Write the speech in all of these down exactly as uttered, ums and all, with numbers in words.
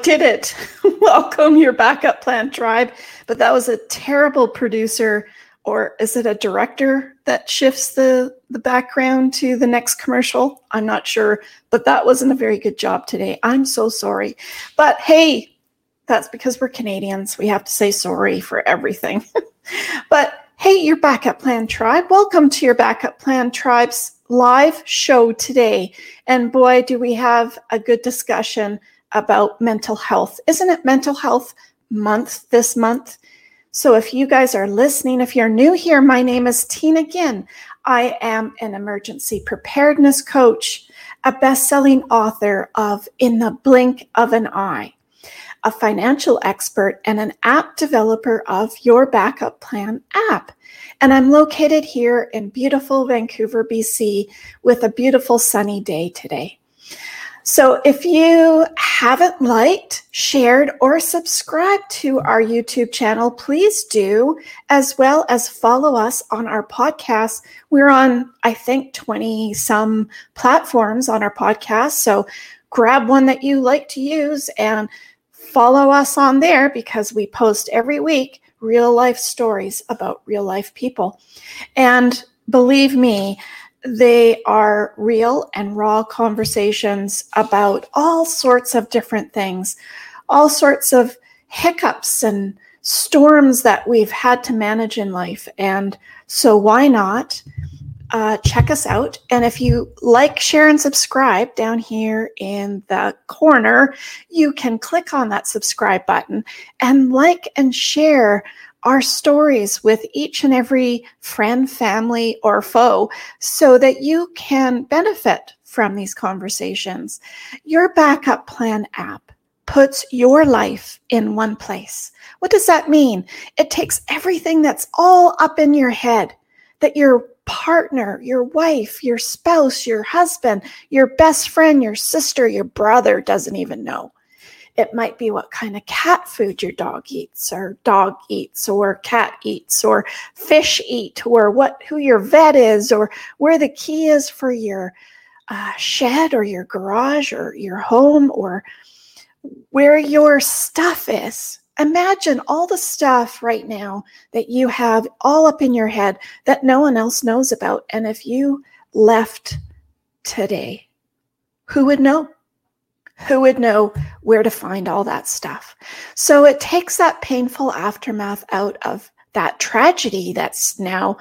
did it. Welcome, your backup plan tribe. But that was a terrible producer, or is it a director that shifts the, the background to the next commercial? I'm not sure, but that wasn't a very good job today. I'm so sorry. But hey, that's because we're Canadians. We have to say sorry for everything. But hey, your backup plan tribe. Welcome to your backup plan tribe's live show today. And boy, do we have a good discussion about mental health. Isn't it Mental Health Month this month? So if you guys are listening, if you're new here, my name is Tina Ginn. I am an emergency preparedness coach, a best-selling author of In the Blink of an Eye, a financial expert, and an app developer of Your Backup Plan app. And I'm located here in beautiful Vancouver, B C, with a beautiful sunny day today. So if you haven't liked, shared, or subscribed to our YouTube channel, please do, as well as follow us on our podcast. We're on, I think, twenty some platforms on our podcast. So grab one that you like to use and follow us on there, because we post every week real life stories about real life people. And believe me, they are real and raw conversations about all sorts of different things, all sorts of hiccups and storms that we've had to manage in life. And so why not uh, check us out? And if you like, share, and subscribe down here in the corner, you can click on that subscribe button and like and share our stories with each and every friend, family, or foe, so that you can benefit from these conversations. Your Backup Plan app puts your life in one place. What does that mean? It takes everything that's all up in your head, that your partner, your wife, your spouse, your husband, your best friend, your sister, your brother doesn't even know. It might be what kind of cat food your dog eats, or dog eats, or cat eats, or fish eat, or what who your vet is, or where the key is for your uh, shed or your garage or your home, or where your stuff is. Imagine all the stuff right now that you have all up in your head that no one else knows about. And if you left today, who would know? Who would know where to find all that stuff? So it takes that painful aftermath out of that tragedy that's now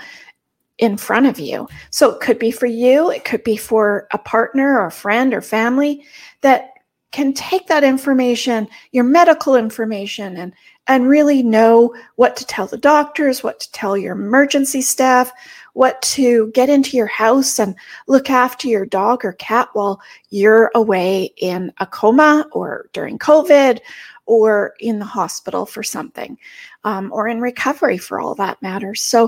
in front of you. So it could be for you, it could be for a partner or a friend or family that can take that information, your medical information, and, and really know what to tell the doctors, what to tell your emergency staff, what to get into your house and look after your dog or cat while you're away in a coma, or during COVID, or in the hospital for something, um, or in recovery for all that matters. So,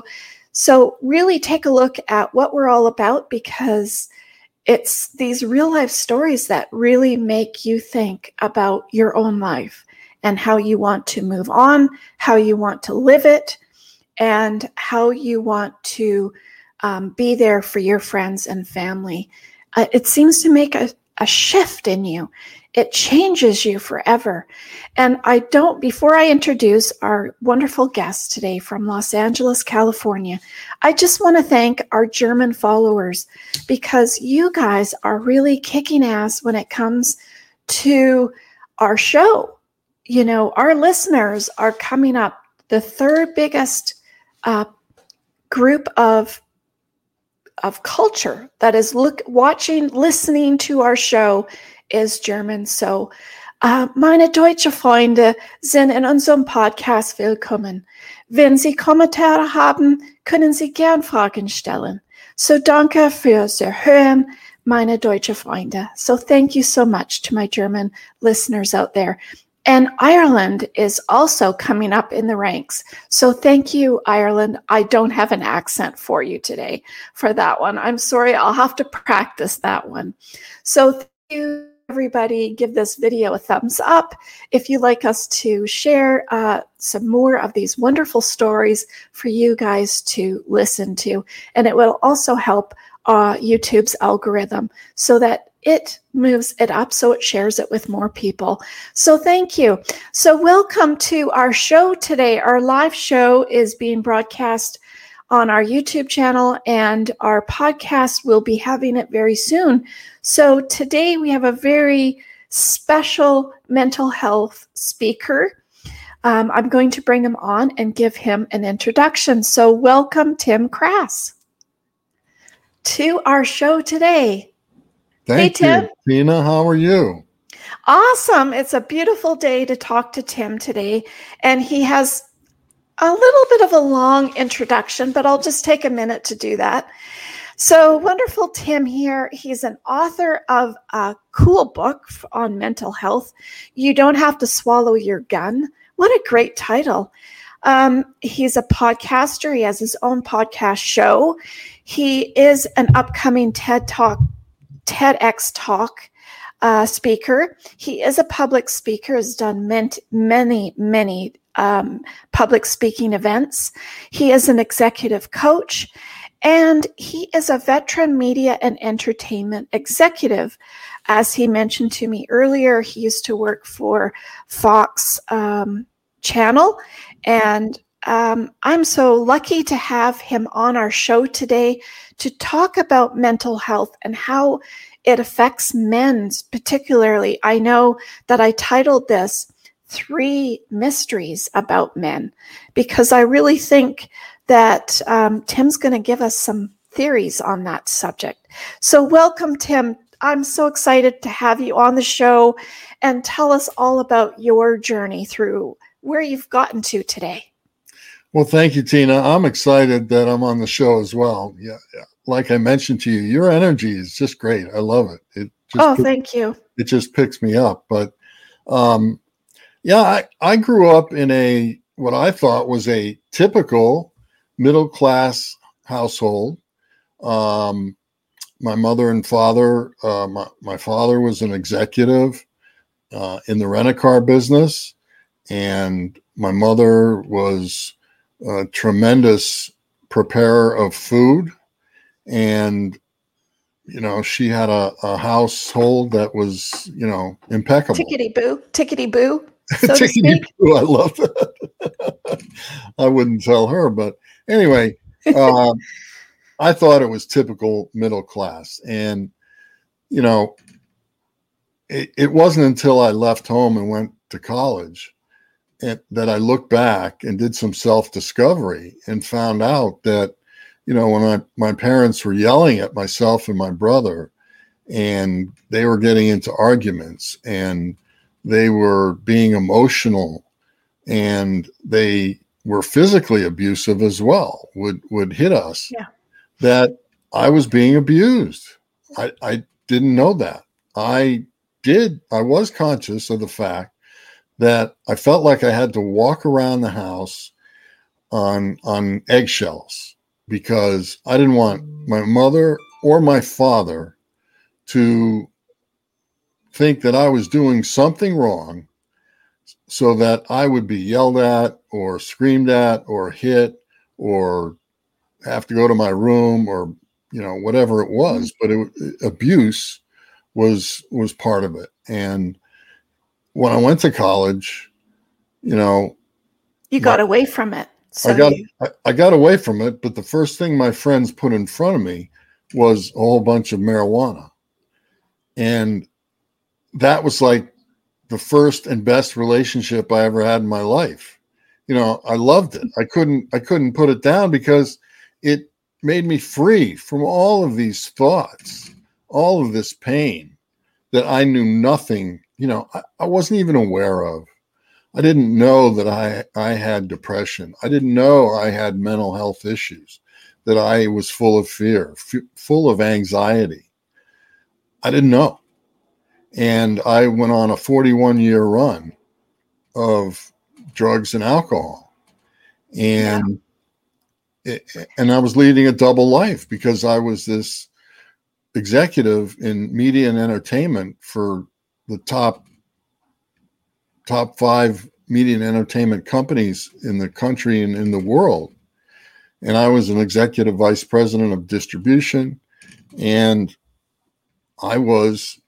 so really take a look at what we're all about, because it's these real life stories that really make you think about your own life and how you want to move on, how you want to live it, and how you want to um, be there for your friends and family. Uh, it seems to make a, a shift in you. It changes you forever. And I don't, before I introduce our wonderful guest today from Los Angeles, California, I just want to thank our German followers, because you guys are really kicking ass when it comes to our show. You know, our listeners are coming up. The third biggest uh, group of of culture that is look watching, listening to our show is German. So, uh, meine deutsche Freunde sind in unserem Podcast willkommen. Wenn Sie Kommentare haben, können Sie gern Fragen stellen. So, danke fürs Hören, meine deutsche Freunde. So, thank you so much to my German listeners out there. And Ireland is also coming up in the ranks. So thank you, Ireland. I don't have an accent for you today for that one. I'm sorry, I'll have to practice that one. So thank you, everybody. Give this video a thumbs up if you'd like us to share uh, some more of these wonderful stories for you guys to listen to. And it will also help uh, YouTube's algorithm so that it moves it up, so it shares it with more people. So thank you. So welcome to our show today. Our live show is being broadcast on our YouTube channel, and our podcast will be having it very soon. So today we have a very special mental health speaker. Um, I'm going to bring him on and give him an introduction. So welcome, Tim Crass, to our show today. Thank hey, you, Tim. Tina. How are you? Awesome. It's a beautiful day to talk to Tim today, and he has a little bit of a long introduction, but I'll just take a minute to do that. So wonderful, Tim here. He's an author of a cool book on mental health. You Don't Have to Swallow Your Gun. What a great title. Um, he's a podcaster. He has his own podcast show. He is an upcoming TED Talk, TEDx Talk uh, speaker. He is a public speaker, has done many, many, many um, public speaking events. He is an executive coach, and he is a veteran media and entertainment executive. As he mentioned to me earlier, he used to work for Fox um, Channel, and um, I'm so lucky to have him on our show today to talk about mental health and how it affects men particularly. I know that I titled this Three Mysteries About Men, because I really think that um, Tim's going to give us some theories on that subject. So welcome, Tim. I'm so excited to have you on the show, and tell us all about your journey through where you've gotten to today. Well, thank you, Tina. I'm excited that I'm on the show as well. Yeah, like I mentioned to you, your energy is just great. I love it. It just oh, picks, thank you. It just picks me up. But um, yeah, I, I grew up in a what I thought was a typical middle class household. Um, my mother and father, uh, my, my father was an executive uh, in the rent-a-car business, and my mother was a tremendous preparer of food. And, you know, she had a, a household that was, you know, impeccable. Tickety boo, tickety boo. So Tickety boo, I love that. I wouldn't tell her, but anyway, uh, I thought it was typical middle class. And, you know, it, it wasn't until I left home and went to college and, that I looked back and did some self-discovery and found out that, you know, when I, my parents were yelling at myself and my brother, and they were getting into arguments, and they were being emotional, and they were physically abusive as well, would, would hit us, yeah. that I was being abused. I, I didn't know that. I did. I was conscious of the fact that I felt like I had to walk around the house on, on eggshells, because I didn't want my mother or my father to think that I was doing something wrong, so that I would be yelled at or screamed at or hit or have to go to my room, or, you know, whatever it was. But it, abuse was, was part of it. And when I went to college, you know, you got my, away from it. So I got, you... I, I got away from it. But the first thing my friends put in front of me was a whole bunch of marijuana. And that was like the first and best relationship I ever had in my life. You know, I loved it. I couldn't, I couldn't put it down, because it made me free from all of these thoughts, all of this pain that I knew nothing, you know, I, I wasn't even aware of. I didn't know that I, I had depression. I didn't know I had mental health issues, that I was full of fear, f- full of anxiety. I didn't know. And I went on a forty-one year run of drugs and alcohol. And yeah. it, and I was leading a double life, because I was this executive in media and entertainment for the top top five media and entertainment companies in the country and in the world. And I was an executive vice president of distribution, and I was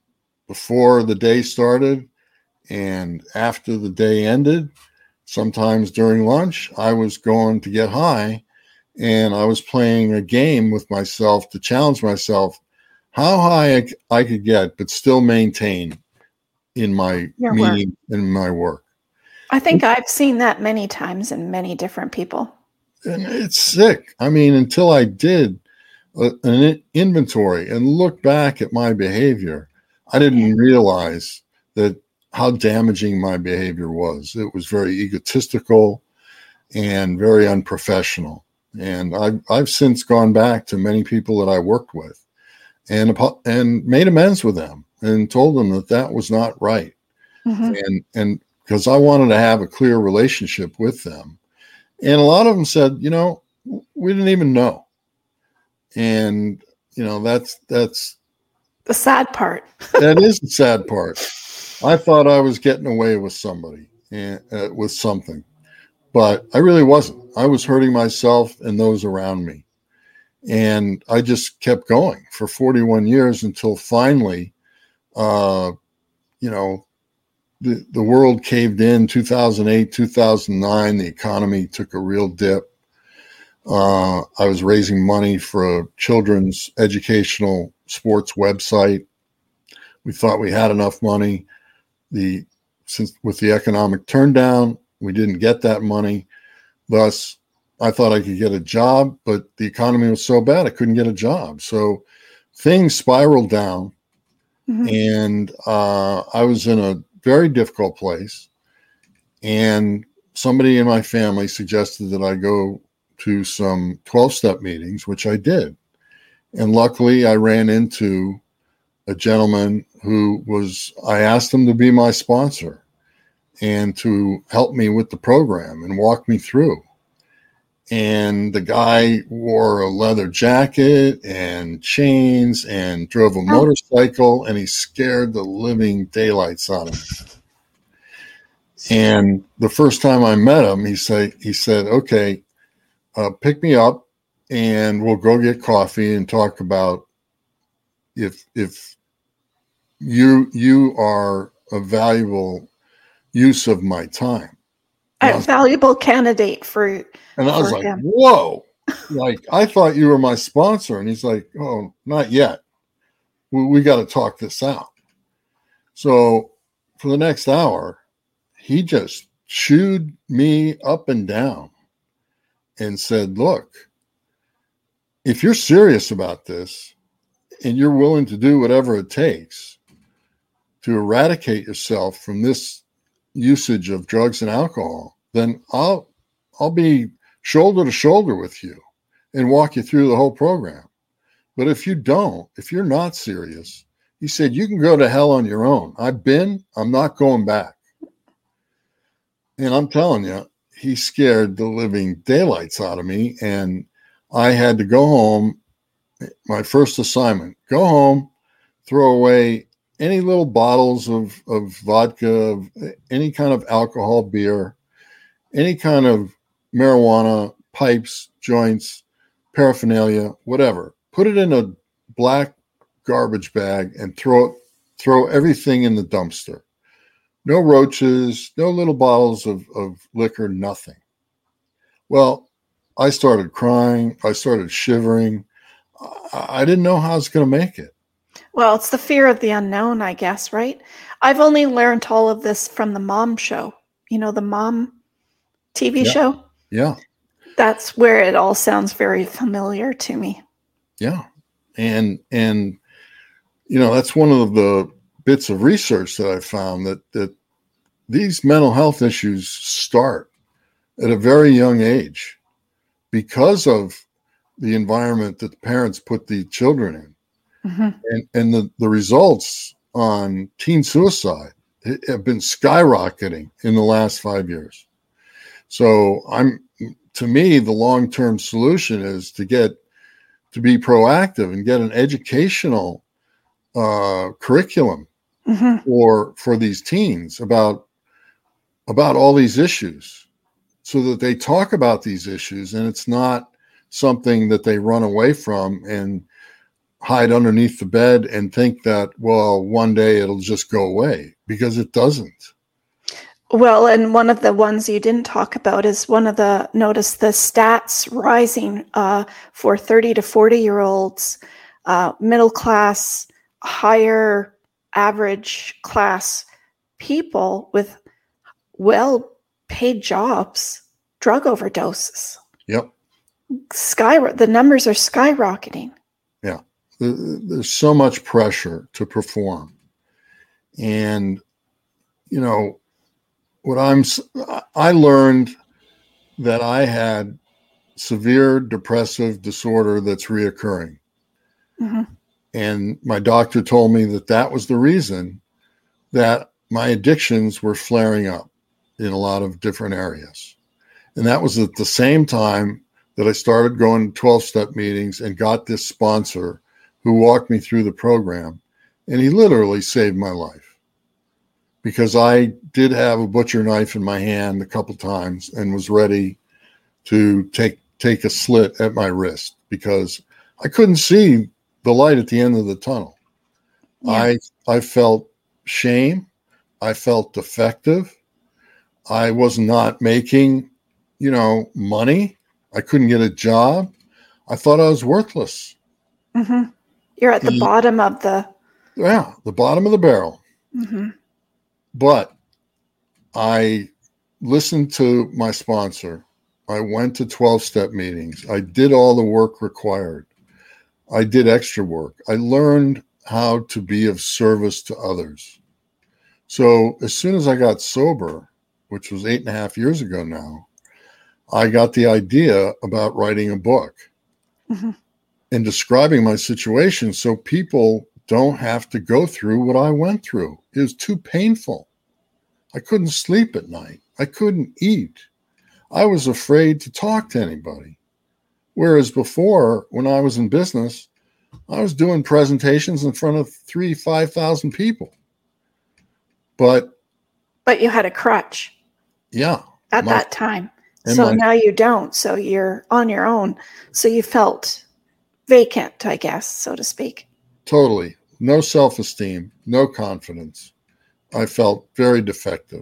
before the day started and after the day ended. Sometimes during lunch, I was going to get high, and I was playing a game with myself to challenge myself how high I, I could get, but still maintain in my Your meeting, in my work. I think I've seen that many times in many different people. And it's sick. I mean, until I did a, an inventory and look back at my behavior, I didn't realize that how damaging my behavior was. It was very egotistical and very unprofessional. And I've, I've since gone back to many people that I worked with and, and made amends with them and told them that that was not right. Mm-hmm. And, and because I wanted to have a clear relationship with them. And a lot of them said, you know, we didn't even know. And, you know, that's, that's the sad part. That is the sad part. I thought I was getting away with somebody and uh, with something, but I really wasn't. I was hurting myself and those around me. And I just kept going for forty-one years until finally, uh, you know, the, the world caved in two thousand eight, two thousand nine. The economy took a real dip. Uh, I was raising money for a children's educational sports website. We thought we had enough money. The since with the economic turndown, we didn't get that money. Thus, I thought I could get a job, but the economy was so bad I couldn't get a job. So things spiraled down, mm-hmm. and uh, I was in a very difficult place. And somebody in my family suggested that I go to some twelve-step meetings, which I did. And luckily, I ran into a gentleman who was, I asked him to be my sponsor and to help me with the program and walk me through. And the guy wore a leather jacket and chains and drove a motorcycle, and he scared the living daylights out of me. And the first time I met him, he said, he said, okay, uh, pick me up and we'll go get coffee and talk about if, if you, you are a valuable use of my time. A was, valuable candidate for, and I was like, him. Whoa, like, I thought you were my sponsor. And he's like, oh, not yet. We, we got to talk this out. So for the next hour, he just chewed me up and down and said, look, if you're serious about this and you're willing to do whatever it takes to eradicate yourself from this usage of drugs and alcohol, then I'll I'll be shoulder to shoulder with you and walk you through the whole program. But if you don't, if you're not serious, he said, you can go to hell on your own. I've been, I'm not going back. And I'm telling you, he scared the living daylights out of me. And I had to go home. My first assignment, go home, throw away any little bottles of, of vodka, of any kind of alcohol, beer, any kind of marijuana, pipes, joints, paraphernalia, whatever. Put it in a black garbage bag and throw it, throw everything in the dumpster. No roaches, no little bottles of, of liquor, nothing. Well, I started crying. I started shivering. I, I didn't know how I was going to make it. Well, it's the fear of the unknown, I guess, right? I've only learned all of this from the Mom Show. You know, the Mom T V yeah. show? Yeah. That's where it all sounds very familiar to me. Yeah. And, and, you know, that's one of the bits of research that I found that, that these mental health issues start at a very young age because of the environment that the parents put the children in. Mm-hmm. And, and the, the results on teen suicide have been skyrocketing in the last five years. So I'm, to me, the long-term solution is to get, to be proactive and get an educational uh, curriculum mm-hmm. for, for these teens about, about all these issues so that they talk about these issues and it's not something that they run away from and hide underneath the bed and think that, well, one day it'll just go away, because it doesn't. Well, and one of the ones you didn't talk about is one of the, notice the stats rising uh, for thirty to forty year olds, uh, middle class, higher average class people with well paid jobs, drug overdoses. Yep. Sky, the numbers are skyrocketing. Yeah. There's so much pressure to perform. And, you know, what I'm, I learned that I had severe depressive disorder that's reoccurring. Mm-hmm. And my doctor told me that that was the reason that my addictions were flaring up in a lot of different areas. And that was at the same time that I started going to twelve-step meetings and got this sponsor who walked me through the program. And he literally saved my life, because I did have a butcher knife in my hand a couple times and was ready to take take a slit at my wrist, because I couldn't see the light at the end of the tunnel. Yeah. I I felt shame. I felt defective. I was not making, you know, money. I couldn't get a job. I thought I was worthless. Mm-hmm. You're at the and, bottom of the... Yeah, the bottom of the barrel. Mm-hmm. But I listened to my sponsor. I went to twelve-step meetings. I did all the work required. I did extra work. I learned how to be of service to others. So as soon as I got sober, which was eight and a half years ago now, I got the idea about writing a book mm-hmm. and describing my situation so people don't have to go through what I went through. It was too painful. I couldn't sleep at night. I couldn't eat. I was afraid to talk to anybody. Whereas before, when I was in business, I was doing presentations in front of three, five thousand people. But but you had a crutch. Yeah. At my, that time. So my, now you don't. So you're on your own. So you felt vacant, I guess, so to speak. Totally. No self-esteem, no confidence. I felt very defective.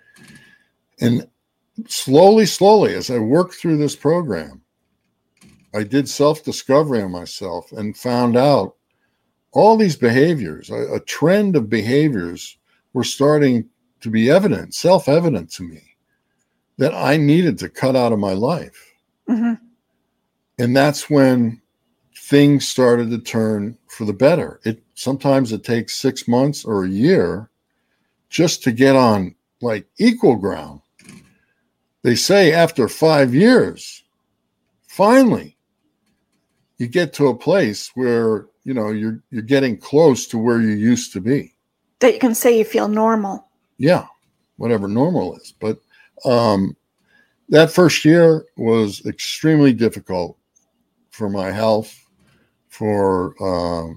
And slowly, slowly, as I worked through this program, I did self-discovery on myself and found out all these behaviors, a, a trend of behaviors were starting to be evident, self-evident to me, that I needed to cut out of my life. Mm-hmm. And that's when things started to turn for the better. It sometimes it takes six months or a year just to get on like equal ground. They say after five years, finally, you get to a place where, you know, you're you're getting close to where you used to be. That you can say you feel normal. Yeah, whatever normal is. But um, that first year was extremely difficult for my health, for uh,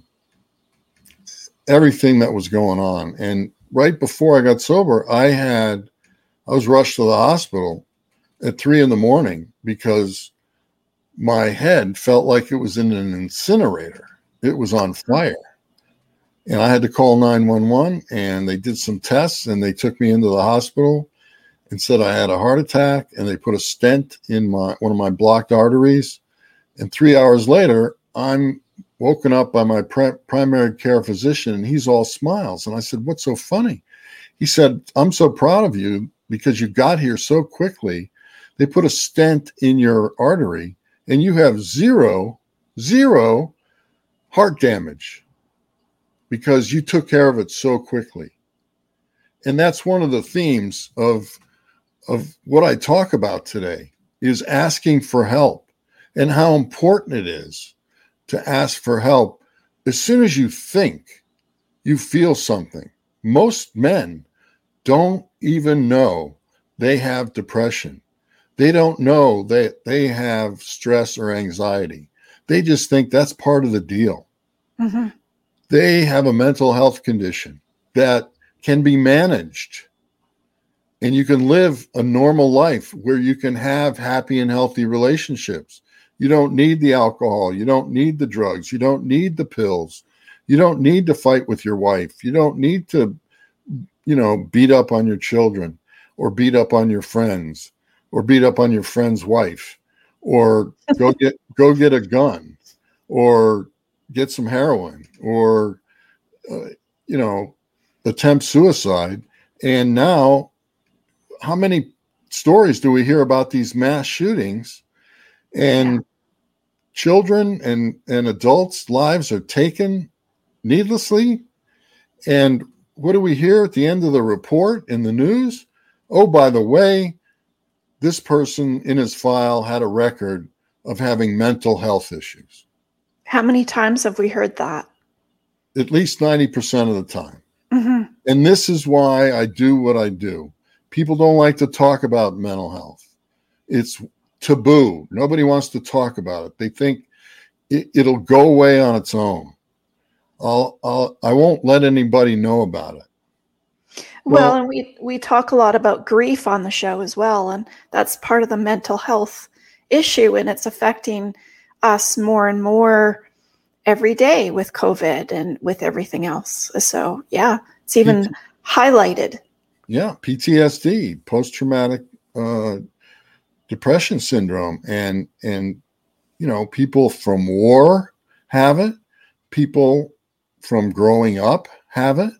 everything that was going on. And right before I got sober, I had, I was rushed to the hospital at three in the morning because my head felt like it was in an incinerator. It was on fire. And I had to call nine one one, and they did some tests, and they took me into the hospital and said I had a heart attack, and they put a stent in my one of my blocked arteries. And three hours later, I'm woken up by my pre- primary care physician, and he's all smiles. And I said, "What's so funny?" He said, "I'm so proud of you because you got here so quickly. They put a stent in your artery, and you have zero, zero heart damage because you took care of it so quickly." And that's one of the themes of, of what I talk about today, is asking for help and how important it is to ask for help. As soon as you think you feel something, most men don't even know they have depression. They don't know that they have stress or anxiety. They just think that's part of the deal. Mm-hmm. They have a mental health condition that can be managed, and you can live a normal life where you can have happy and healthy relationships. You don't need the alcohol. You don't need the drugs. You don't need the pills. You don't need to fight with your wife. You don't need to, you know, beat up on your children or beat up on your friends or beat up on your friend's wife or go get go get a gun or get some heroin or, uh, you know, attempt suicide. And now, how many stories do we hear about these mass shootings? And yeah. children and, and adults' lives are taken needlessly. And what do we hear at the end of the report in the news? Oh, by the way, this person in his file had a record of having mental health issues. How many times have we heard that? At least ninety percent of the time. Mm-hmm. And this is why I do what I do. People don't like to talk about mental health. It's taboo. Nobody wants to talk about it. They think it, it'll go away on its own. I'll, I'll, I won't let anybody know about it. Well, well, and we, we talk a lot about grief on the show as well. And that's part of the mental health issue. And it's affecting us more and more every day with COVID and with everything else. So, yeah, it's even P T- highlighted. Yeah, P T S D, post-traumatic uh, depression syndrome. And, and, you know, people from war have it. People from growing up have it.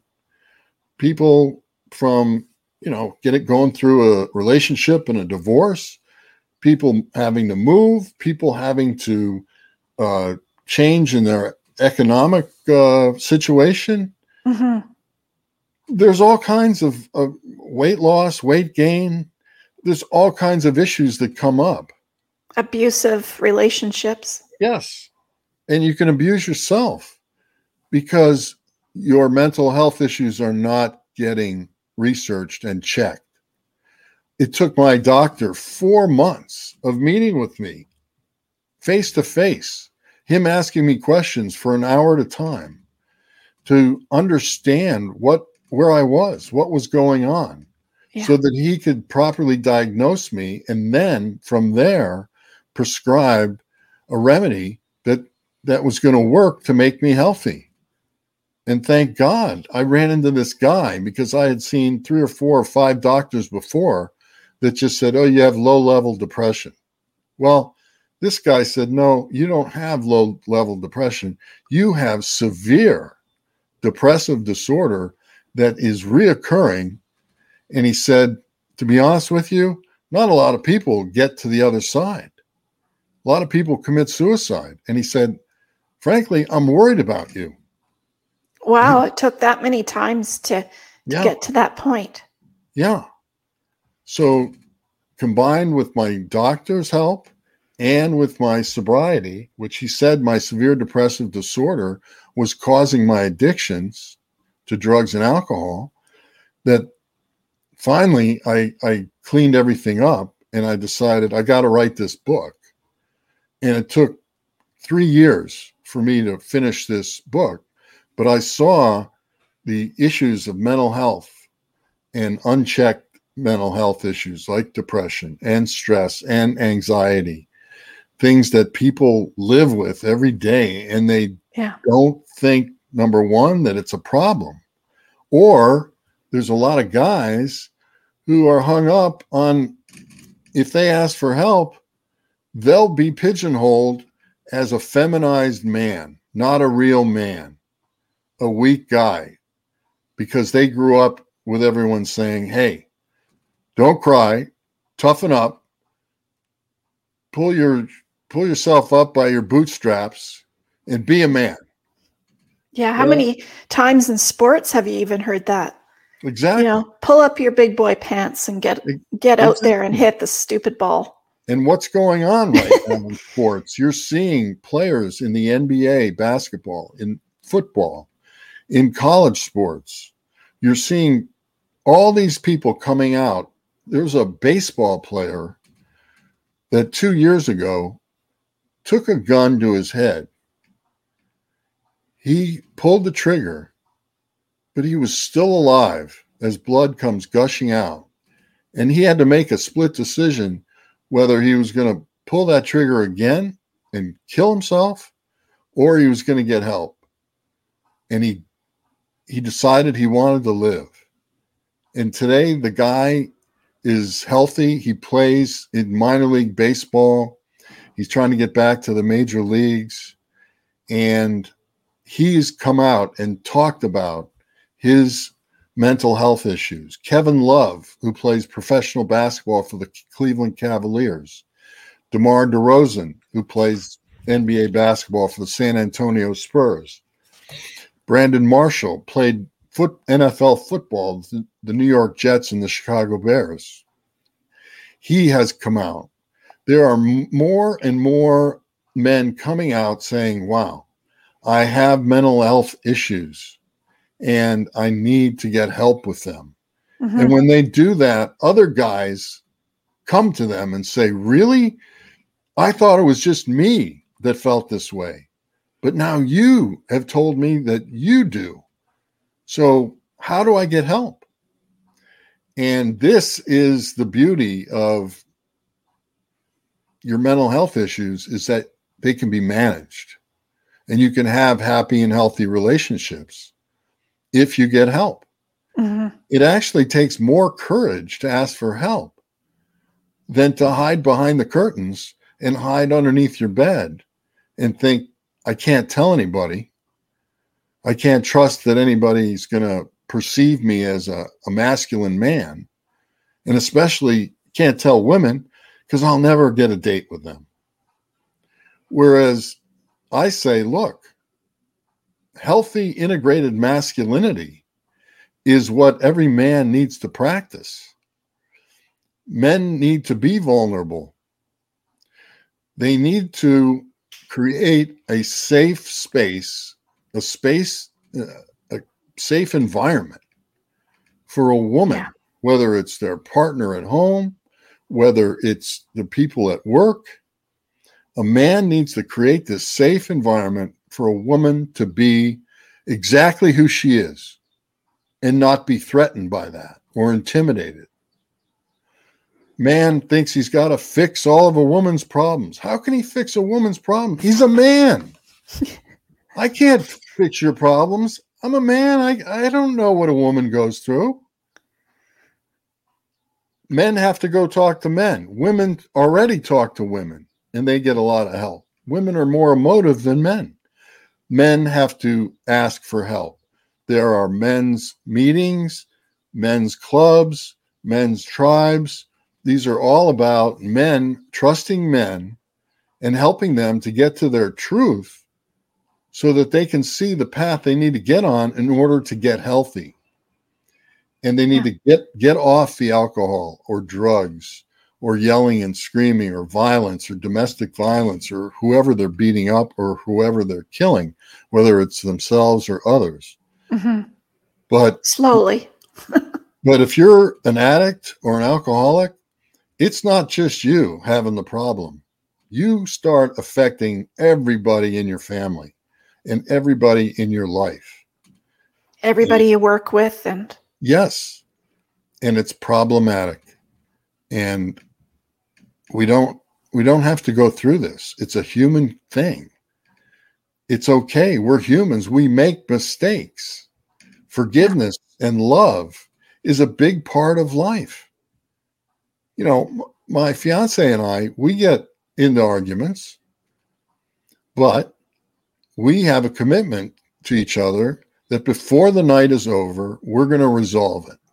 People from, you know, get it going through a relationship and a divorce. People having to move. People having to uh, change in their economic uh, situation. Mm-hmm. There's all kinds of, of weight loss, weight gain. There's all kinds of issues that come up. Abusive relationships. Yes. And you can abuse yourself because your mental health issues are not getting researched and checked. It took my doctor four months of meeting with me face to face, him asking me questions for an hour at a time to understand what where I was, what was going on, yeah. so that he could properly diagnose me and then from there prescribe a remedy that that was going to work to make me healthy. And thank God I ran into this guy because I had seen three or four or five doctors before that just said, oh, you have low-level depression. Well, this guy said, no, you don't have low-level depression. You have severe depressive disorder that is reoccurring. And he said, to be honest with you, not a lot of people get to the other side. A lot of people commit suicide. And he said, frankly, I'm worried about you. Wow, it took that many times to, to yeah. get to that point. Yeah. So combined with my doctor's help and with my sobriety, which he said my severe depressive disorder was causing my addictions to drugs and alcohol, that finally I, I cleaned everything up and I decided I got to write this book. And it took three years for me to finish this book. But I saw the issues of mental health and unchecked mental health issues like depression and stress and anxiety, things that people live with every day. And they yeah. don't think, number one, that it's a problem. Or there's a lot of guys who are hung up on if they ask for help, they'll be pigeonholed as a feminized man, not a real man. A weak guy, because they grew up with everyone saying, hey, don't cry, toughen up, pull your pull yourself up by your bootstraps and be a man. Yeah, how well, many times in sports have you even heard that? Exactly. You know, pull up your big boy pants and get get out exactly. there and hit the stupid ball. And what's going on right now in sports? You're seeing players in the N B A basketball, in football, in college sports. You're seeing all these people coming out. There's a baseball player that two years ago took a gun to his head. He pulled the trigger, but he was still alive as blood comes gushing out. And he had to make a split decision whether he was going to pull that trigger again and kill himself, or he was going to get help. And he he decided he wanted to live. And today the guy is healthy. He plays in minor league baseball. He's trying to get back to the major leagues. And he's come out and talked about his mental health issues. Kevin Love, who plays professional basketball for the Cleveland Cavaliers. DeMar DeRozan, who plays N B A basketball for the San Antonio Spurs. Brandon Marshall played foot, N F L football, the, the New York Jets and the Chicago Bears. He has come out. There are m- more and more men coming out saying, wow, I have mental health issues and I need to get help with them. Mm-hmm. And when they do that, other guys come to them and say, really? I thought it was just me that felt this way. But now you have told me that you do. So how do I get help? And this is the beauty of your mental health issues, is that they can be managed and you can have happy and healthy relationships if you get help. Mm-hmm. It actually takes more courage to ask for help than to hide behind the curtains and hide underneath your bed and think, I can't tell anybody. I can't trust that anybody's going to perceive me as a, a masculine man. And especially can't tell women because I'll never get a date with them. Whereas I say, look, healthy integrated masculinity is what every man needs to practice. Men need to be vulnerable. They need to create a safe space, a space, uh, a safe environment for a woman, yeah. Whether it's their partner at home, whether it's the people at work. A man needs to create this safe environment for a woman to be exactly who she is and not be threatened by that or intimidated. Man thinks he's got to fix all of a woman's problems. How can he fix a woman's problem? He's a man. I can't fix your problems. I'm a man. I, I don't know what a woman goes through. Men have to go talk to men. Women already talk to women, and they get a lot of help. Women are more emotive than men. Men have to ask for help. There are men's meetings, men's clubs, men's tribes. These are all about men trusting men and helping them to get to their truth so that they can see the path they need to get on in order to get healthy. And they need yeah. to get, get off the alcohol or drugs or yelling and screaming or violence or domestic violence or whoever they're beating up or whoever they're killing, whether it's themselves or others. Mm-hmm. But slowly. But if you're an addict or an alcoholic, it's not just you having the problem. You start affecting everybody in your family and everybody in your life. Everybody and, you work with. and Yes. And it's problematic. And we don't we don't have to go through this. It's a human thing. It's okay. We're humans. We make mistakes. Forgiveness and love is a big part of life. You know, my fiance and I, we get into arguments, but we have a commitment to each other that before the night is over, we're going to resolve it.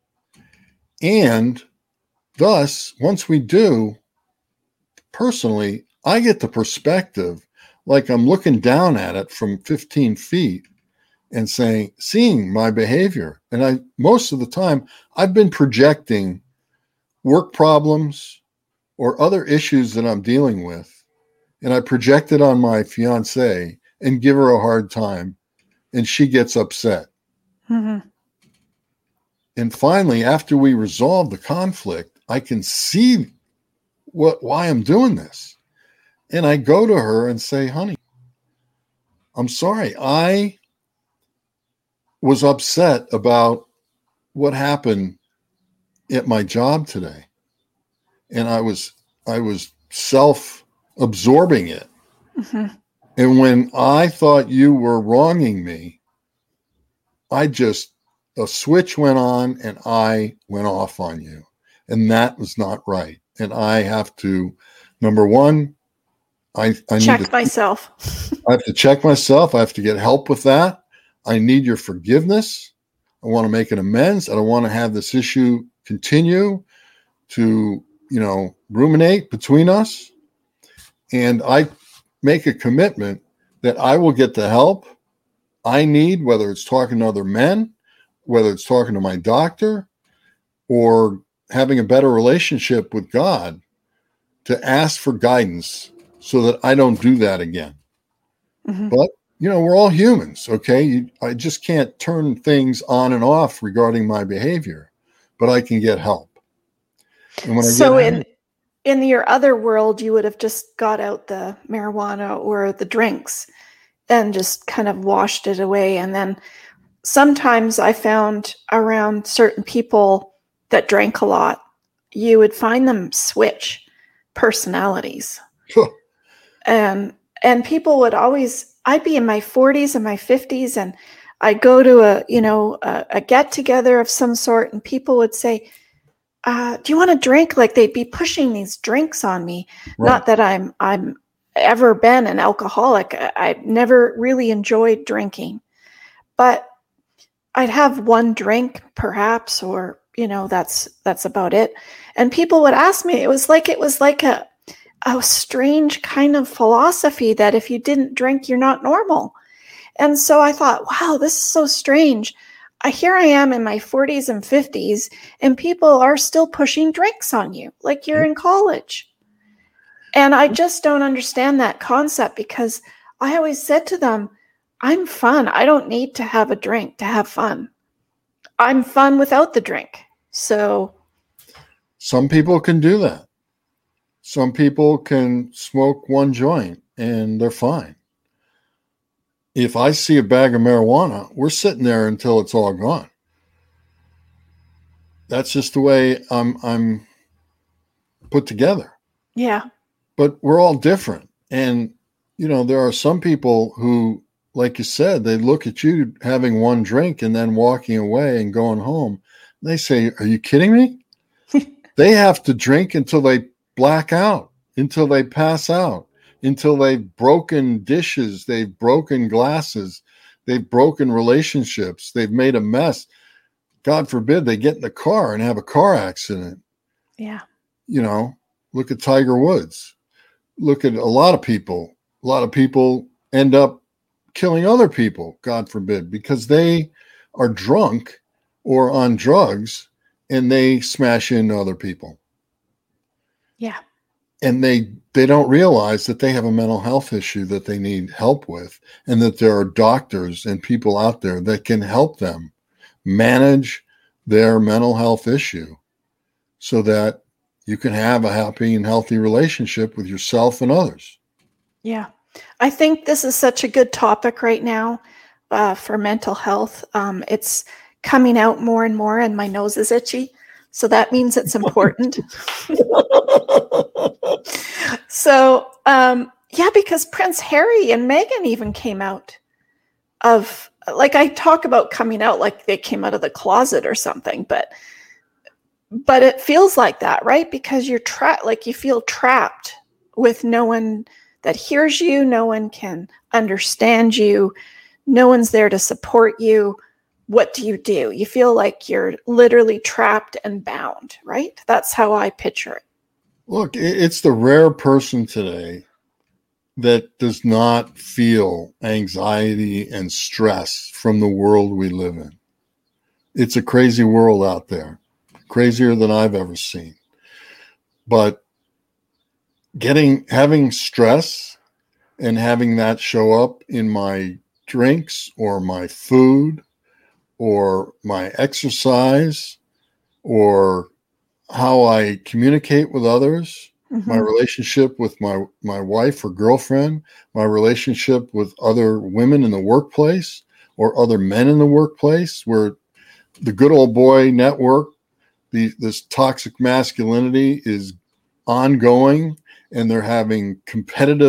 And thus, once we do, personally, I get the perspective like I'm looking down at it from fifteen feet and saying, seeing my behavior. And I, most of the time, I've been projecting work problems or other issues that I'm dealing with. And I project it on my fiance and give her a hard time. And she gets upset. Mm-hmm. And finally, after we resolve the conflict, I can see what why I'm doing this. And I go to her and say, honey, I'm sorry. I was upset about what happened at my job today. And I was I was self-absorbing it Mm-hmm. And when I thought you were wronging me, I just, a switch went on and I went off on you. And that was not right. And I have to, number one, I, I check need to, myself. I have to check myself. I have to get help with that. I need your forgiveness. I want to make an amends. I don't want to have this issue continue to, you know, ruminate between us. And I make a commitment that I will get the help I need, whether it's talking to other men, whether it's talking to my doctor, or having a better relationship with God, to ask for guidance so that I don't do that again. Mm-hmm. But, you know, we're all humans, okay? You, I just can't turn things on and off regarding my behavior, but I can get help. And when so I get in help, in your other world, you would have just got out the marijuana or the drinks and just kind of washed it away. And then sometimes I found around certain people that drank a lot, you would find them switch personalities. and and people would always, I'd be in my forties and my fifties, and I'd go to a, you know, a, a get together of some sort, and people would say, uh, do you want a drink? Like, they'd be pushing these drinks on me. Right. Not that I'm, I'm ever been an alcoholic. I, I've never really enjoyed drinking, but I'd have one drink perhaps, or, you know, that's, that's about it. And people would ask me, it was like, it was like a, a strange kind of philosophy that if you didn't drink, you're not normal. And so I thought, wow, this is so strange. I, here I am in my forties and fifties, and people are still pushing drinks on you like you're in college. And I just don't understand that concept, because I always said to them, I'm fun. I don't need to have a drink to have fun. I'm fun without the drink. So some people can do that. Some people can smoke one joint and they're fine. If I see a bag of marijuana, we're sitting there until it's all gone. That's just the way I'm I'm put together. Yeah. But we're all different. And, you know, there are some people who, like you said, they look at you having one drink and then walking away and going home. They say, are you kidding me? They have to drink until they black out, until they pass out, until they've broken dishes, they've broken glasses, they've broken relationships, they've made a mess. God forbid they get in the car and have a car accident. Yeah. You know, look at Tiger Woods. Look at a lot of people. A lot of people end up killing other people, God forbid, because they are drunk or on drugs and they smash into other people. Yeah. And they they don't realize that they have a mental health issue that they need help with, and that there are doctors and people out there that can help them manage their mental health issue so that you can have a happy and healthy relationship with yourself and others. Yeah. I think this is such a good topic right now uh, for mental health. Um, it's coming out more and more, and my nose is itchy. So that means it's important. So, um, yeah, because Prince Harry and Meghan even came out of, like, I talk about coming out like they came out of the closet or something, but but it feels like that, right? Because you're trapped, like you feel trapped with no one that hears you, no one can understand you, no one's there to support you. What do you do? You feel like you're literally trapped and bound, right? That's how I picture it. Look, it's the rare person today that does not feel anxiety and stress from the world we live in. It's a crazy world out there, crazier than I've ever seen. But getting, having stress and having that show up in my drinks or my food or my exercise or how I communicate with others, mm-hmm. my relationship with my, my wife or girlfriend, my relationship with other women in the workplace or other men in the workplace, where the good old boy network, the, this toxic masculinity is ongoing, and they're having competitive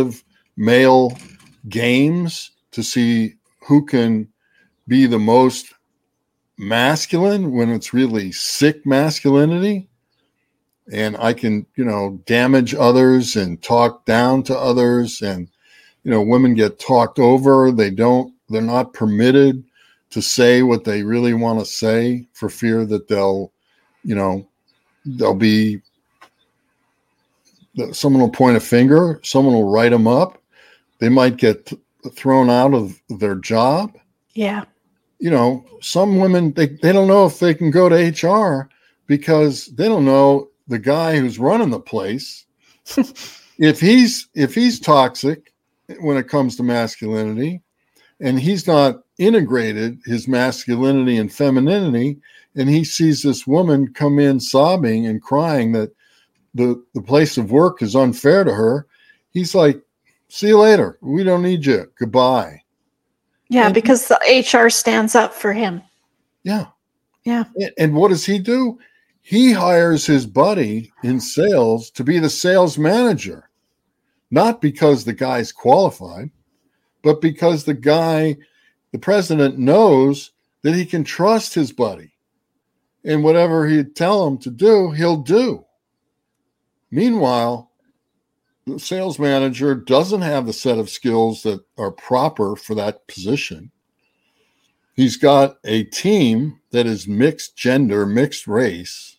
male games to see who can be the most masculine when it's really sick masculinity. And I can, you know, damage others and talk down to others. And, you know, women get talked over. They don't, they're not permitted to say what they really want to say for fear that they'll, you know, they'll be, someone will point a finger, someone will write them up. They might get th- thrown out of their job. Yeah. You know, some women, they, they don't know if they can go to H R because they don't know the guy who's running the place. if he's, if he's toxic when it comes to masculinity and he's not integrated his masculinity and femininity, and he sees this woman come in sobbing and crying that the, the place of work is unfair to her, he's like, see you later. We don't need you. Goodbye. Yeah, and, because the H R stands up for him. Yeah. Yeah. And what does he do? He hires his buddy in sales to be the sales manager, not because the guy's qualified, but because the guy, the president, knows that he can trust his buddy. And whatever he'd tell him to do, he'll do. Meanwhile, the sales manager doesn't have the set of skills that are proper for that position. He's got a team that is mixed gender, mixed race.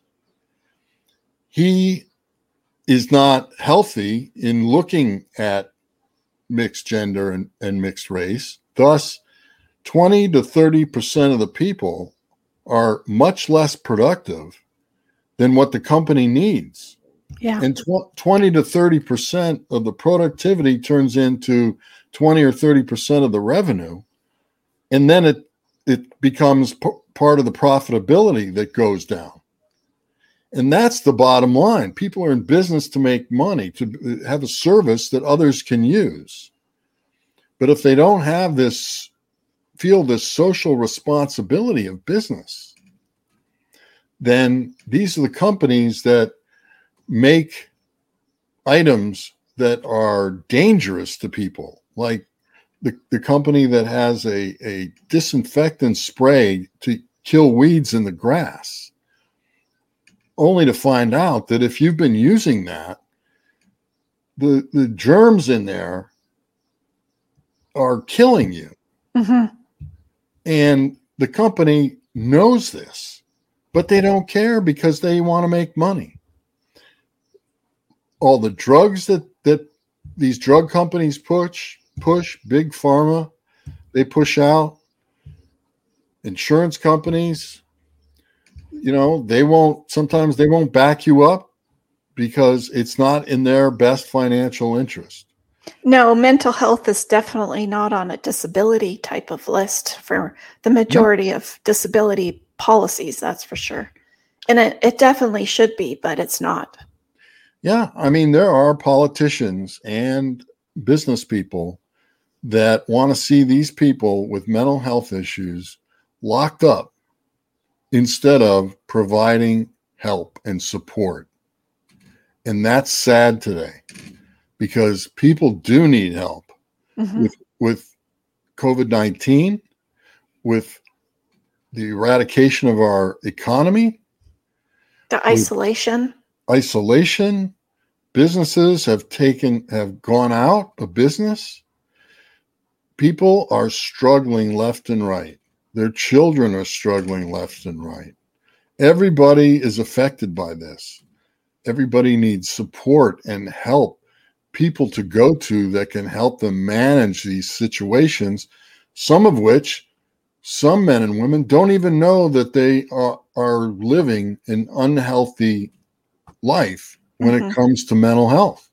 He is not healthy in looking at mixed gender and, and mixed race. Thus, twenty to thirty percent of the people are much less productive than what the company needs. Yeah. And tw- twenty to thirty percent of the productivity turns into twenty or thirty percent of the revenue. And then it, it becomes p- part of the profitability that goes down. And that's the bottom line. People are in business to make money, to have a service that others can use. But if they don't have this, feel this social responsibility of business, then these are the companies that make items that are dangerous to people, like the, the company that has a, a disinfectant spray to kill weeds in the grass, only to find out that if you've been using that, the, the germs in there are killing you. Mm-hmm. And the company knows this, but they don't care because they want to make money. All the drugs that, that these drug companies push, push, big pharma, they push out, insurance companies, you know, they won't, sometimes they won't back you up because it's not in their best financial interest. No, mental health is definitely not on a disability type of list for the majority no. of disability policies, that's for sure. And it, it definitely should be, but it's not. Yeah, I mean, there are politicians and business people that want to see these people with mental health issues locked up instead of providing help and support. And that's sad today because people do need help mm-hmm. with, with COVID nineteen, with the eradication of our economy. The isolation. Isolation. Businesses have taken, have gone out of business. People are struggling left and right. Their children are struggling left and right. Everybody is affected by this. Everybody needs support and help, people to go to that can help them manage these situations, some of which some men and women don't even know that they are, are living an unhealthy life when mm-hmm. it comes to mental health.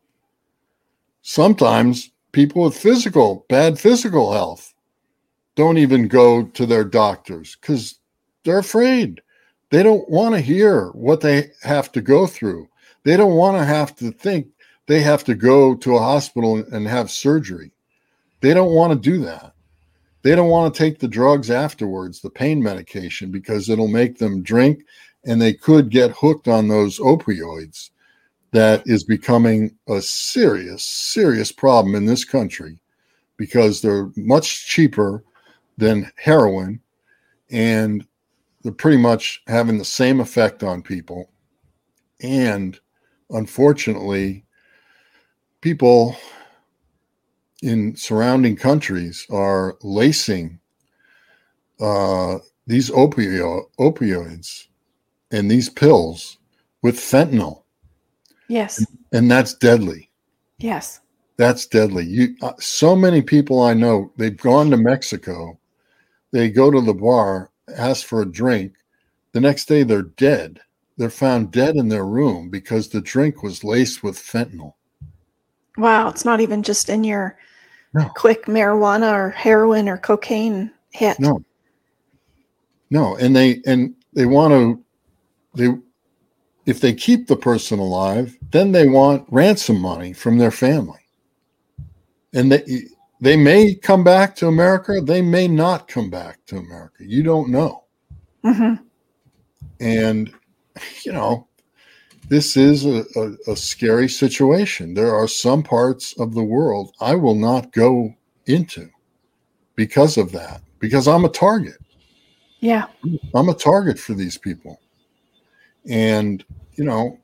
Sometimes people with physical, bad physical health don't even go to their doctors because they're afraid. They don't want to hear what they have to go through. They don't want to have to think they have to go to a hospital and have surgery. They don't want to do that. They don't want to take the drugs afterwards, the pain medication, because it'll make them drink and they could get hooked on those opioids. that is becoming a serious, serious problem in this country because they're much cheaper than heroin, and they're pretty much having the same effect on people. And unfortunately, people in surrounding countries are lacing uh, these opio- opioids and these pills with fentanyl. Yes. And that's deadly. Yes. That's deadly. You, uh, so many people I know, they've gone to Mexico, they go to the bar, ask for a drink. The next day they're dead. They're found dead in their room because the drink was laced with fentanyl. Wow. It's not even just in your No. quick marijuana or heroin or cocaine hit. No. No. And they, and they want to, they, if they keep the person alive, then they want ransom money from their family. And they, they may come back to America. They may not come back to America. You don't know. Mm-hmm. And, you know, this is a, a, a scary situation. There are some parts of the world I will not go into because of that, because I'm a target. Yeah. I'm a target for these people. And, you know,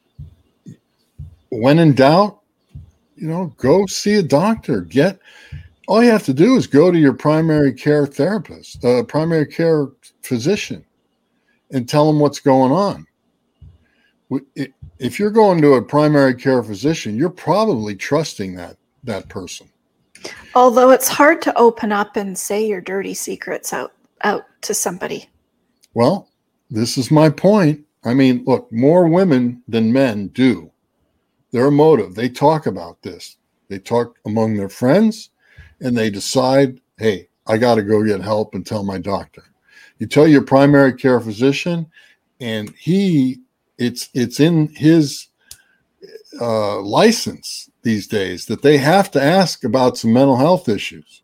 when in doubt, you know, go see a doctor. Get, all you have to do is go to your primary care therapist, uh, primary care physician, and tell them what's going on. If you're going to a primary care physician, you're probably trusting that, that person. Although it's hard to open up and say your dirty secrets out, out to somebody. Well, this is my point. I mean, look, more women than men do. They're emotive. They talk about this. They talk among their friends, and they decide, hey, I got to go get help and tell my doctor. You tell your primary care physician, and he, it's it's in his uh, license these days that they have to ask about some mental health issues.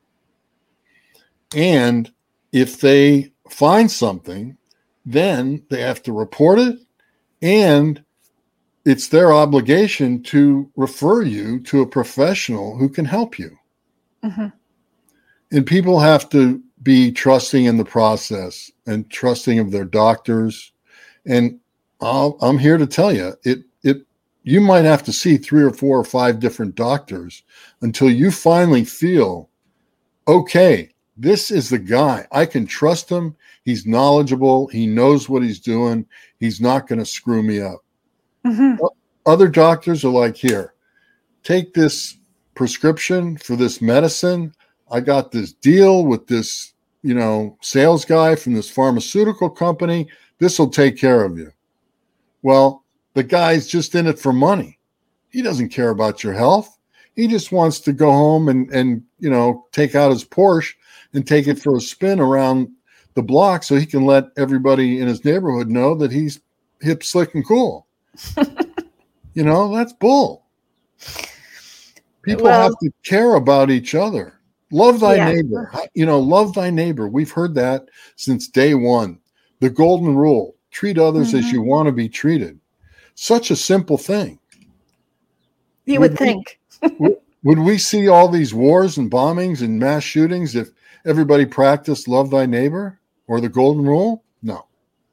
And if they find something, then they have to report it, and it's their obligation to refer you to a professional who can help you. Mm-hmm. And people have to be trusting in the process and trusting of their doctors. And I'll, I'm here to tell you, it it you might have to see three or four or five different doctors until you finally feel, okay, this is the guy. I can trust him. He's knowledgeable. He knows what he's doing. He's not going to screw me up. Mm-hmm. Other doctors are like, here, take this prescription for this medicine. I got this deal with this, you know, sales guy from this pharmaceutical company. This will take care of you. Well, the guy's just in it for money. He doesn't care about your health. He just wants to go home and, and, you know, take out his Porsche and take it for a spin around the block so he can let everybody in his neighborhood know that he's hip, slick, and cool. You know, that's bull. People well, have to care about each other. Love thy yeah. neighbor. You know, love thy neighbor. We've heard that since day one. The golden rule, treat others mm-hmm. as you want to be treated. Such a simple thing. You would, would think. we, would we see all these wars and bombings and mass shootings if everybody practiced love thy neighbor or the golden rule? No.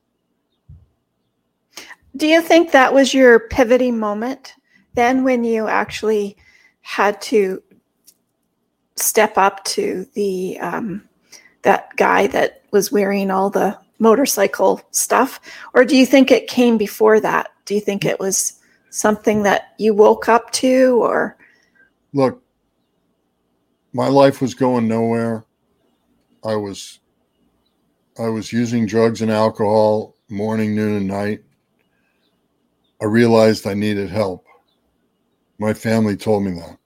Do you think that was your pivoting moment then when you actually had to step up to the um, that guy that was wearing all the motorcycle stuff? Or do you think it came before that? Do you think it was something that you woke up to? Or look, my life was going nowhere. I was I was using drugs and alcohol morning, noon, and night. I realized I needed help. My family told me that.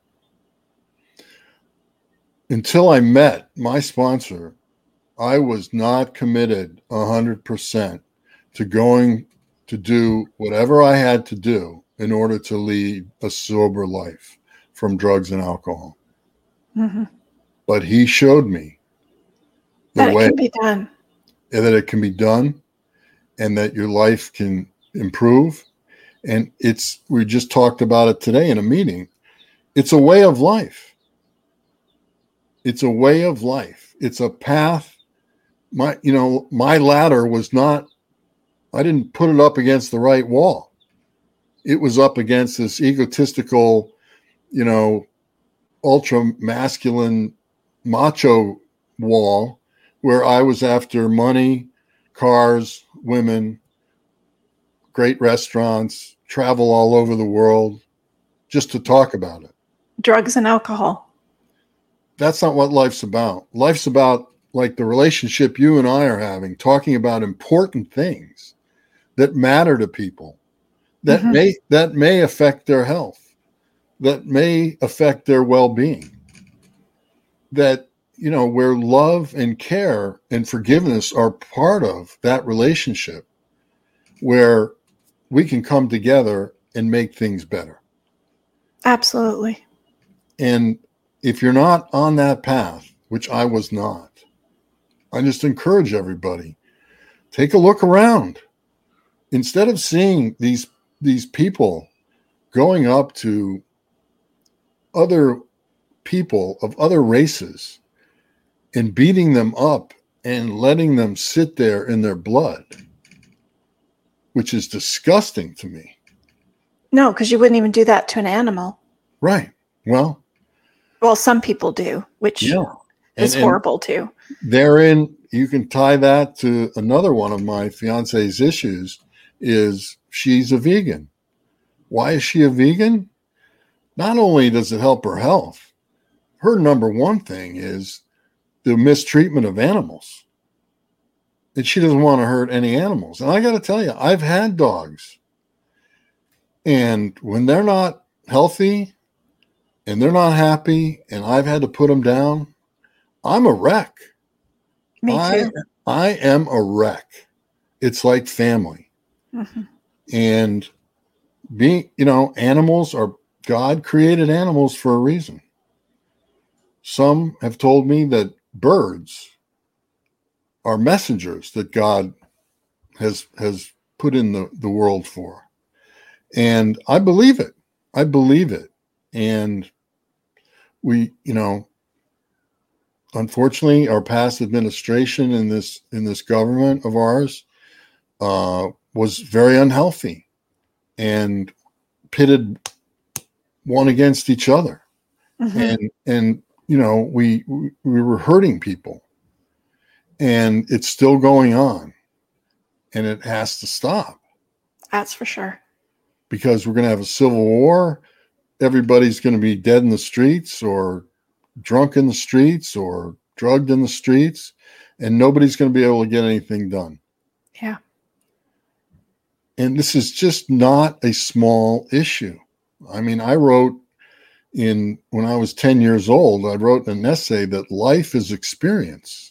Until I met my sponsor, I was not committed one hundred percent to going to do whatever I had to do in order to lead a sober life from drugs and alcohol. Mm-hmm. But he showed me the that way it can be done. That it can be done and that your life can improve And it's, we just talked about it today in a meeting. It's a way of life. It's a way of life. It's a path. My, you know, my ladder was not, I didn't put it up against the right wall. It was up against this egotistical, you know, ultra masculine macho wall where I was after money, cars, women, great restaurants, travel all over the world, just to talk about it. Drugs and alcohol. That's not what life's about. Life's about, like, the relationship you and I are having, talking about important things that matter to people, that mm-hmm. may that may affect their health, that may affect their well-being, that, you know, where love and care and forgiveness are part of that relationship, where we can come together and make things better. Absolutely. And if you're not on that path, which I was not, I just encourage everybody, take a look around. Instead of seeing these these people going up to other people of other races and beating them up and letting them sit there in their blood, which is disgusting to me. No, because you wouldn't even do that to an animal. Right. Well, well, some people do, which yeah. and, is horrible too. Therein, you can tie that to another one of my fiance's issues is she's a vegan. Why is she a vegan? Not only does it help her health, her number one thing is the mistreatment of animals. And she doesn't want to hurt any animals. And I got to tell you, I've had dogs. And when they're not healthy and they're not happy and I've had to put them down, I'm a wreck. Me too. I, I am a wreck. It's like family. Mm-hmm. And being, you know, animals are, God created animals for a reason. Some have told me that birds are messengers that God has has put in the, the world for. And I believe it. I believe it. And we, you know, unfortunately, our past administration in this in this government of ours uh, was very unhealthy and pitted one against each other. Mm-hmm. And, and, you know, we, we were hurting people, and it's still going on, and it has to stop. That's for sure. Because we're going to have a civil war. Everybody's going to be dead in the streets or drunk in the streets or drugged in the streets, and nobody's going to be able to get anything done. Yeah. And this is just not a small issue. I mean, I wrote in, when I was ten years old, I wrote an essay that life is experience.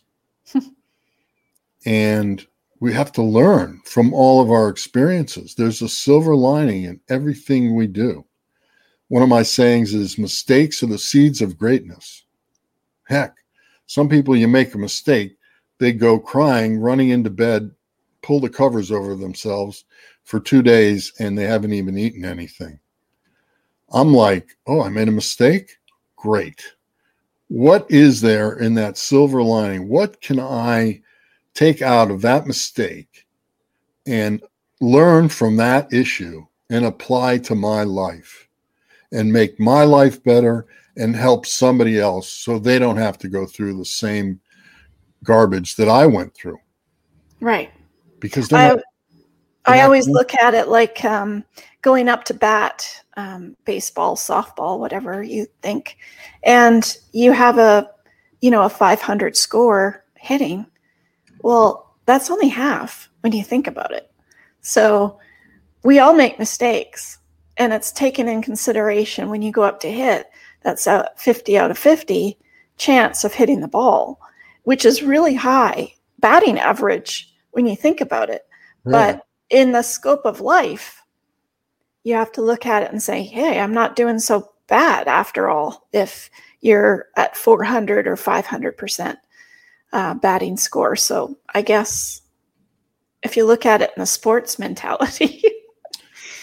And we have to learn from all of our experiences. There's a silver lining in everything we do. One of my sayings is, mistakes are the seeds of greatness. Heck, some people, you make a mistake, they go crying, running into bed, pull the covers over themselves for two days, and they haven't even eaten anything. I'm like, oh, I made a mistake? Great. What is there in that silver lining? What can I take out of that mistake and learn from that issue and apply to my life and make my life better and help somebody else so they don't have to go through the same garbage that I went through? Right. Because I, not, I always not, look at it like um, going up to bat, um, baseball, softball, whatever you think, and you have a, you know, a five hundred score hitting. Well, that's only half when you think about it. So we all make mistakes, and it's taken in consideration when you go up to hit. That's a fifty out of fifty chance of hitting the ball, which is really high batting average when you think about it. Yeah. But in the scope of life, you have to look at it and say, hey, I'm not doing so bad after all if you're at four hundred or five hundred percent. Uh, batting score. So I guess if you look at it in a sports mentality. Yeah.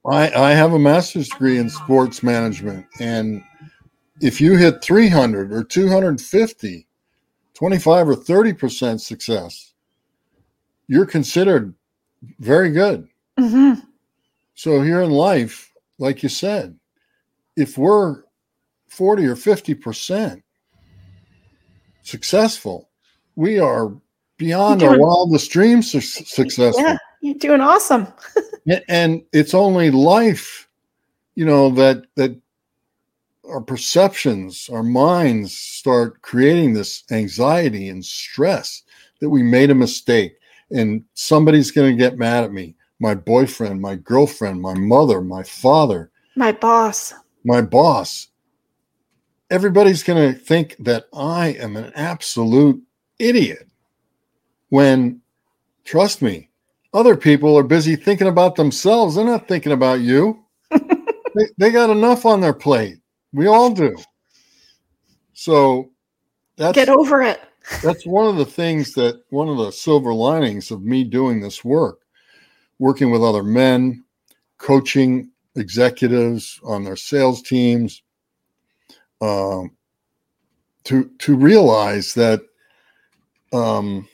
I, I have a master's degree in sports management. And if you hit three hundred or two hundred fifty, twenty-five or thirty percent success, you're considered very good. Mm-hmm. So here in life, like you said, if we're forty or fifty percent successful, we are beyond You're our doing- wildest dreams su- successful. Yeah, you're doing awesome. And it's only life, you know, that that our perceptions, our minds start creating this anxiety and stress that we made a mistake and somebody's going to get mad at me. My boyfriend, my girlfriend, my mother, my father, My boss. my boss. Everybody's going to think that I am an absolute idiot when, trust me, other people are busy thinking about themselves. They're not thinking about you. they, they got enough on their plate. We all do. So that's Get over it. that's one of the things that one of the silver linings of me doing this work, working with other men, coaching executives on their sales teams, um, to to realize that um,